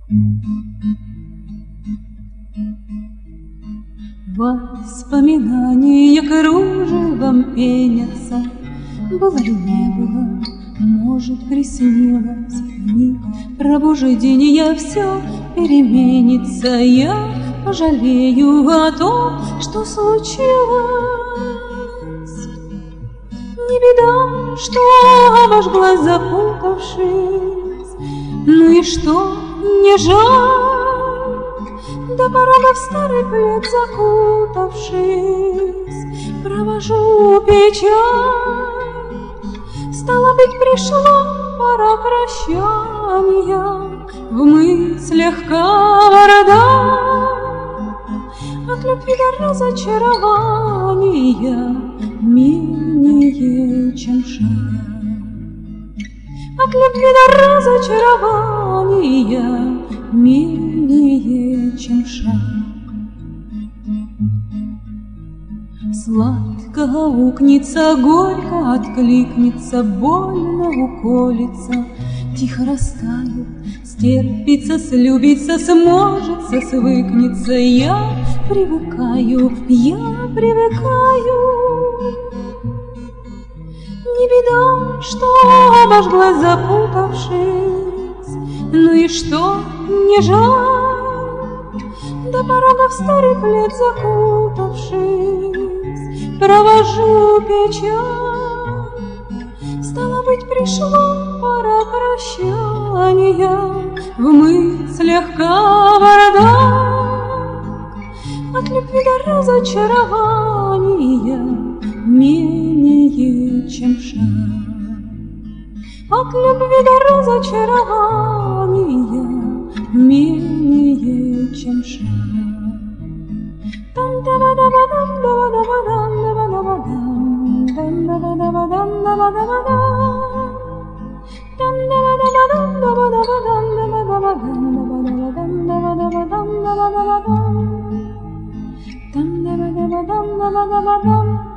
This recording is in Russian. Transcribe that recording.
Воспоминания кружевом пенятся. Было ли не было, может, приснилось, в миг пробуждения все переменится. Я пожалею о том, что случилось. Не беда, что обожгла, запутавшись, ну и что, не жаль, до порога в старый плед закутавшись, провожу печаль. Стало быть, пришла пора прощания, в мыслях каварда. От любви до разочарования менее, чем шаг. От любви до разочарования менее, чем шаг. Сладко аукнется, горько откликнется, больно уколется, тихо растает, стерпится, слюбится, сможется, свыкнется. Я привыкаю, я привыкаю. Не беда, что обожгла, запутавшись, ну и что, не жаль, до порога в старый плед закутавшись, провожу печаль. Стало быть, пришла пора прощания, в мыслях кавардак. От любви до разочарования менее, чем шаг. От любви до разочарования менее, чем шаг. Dum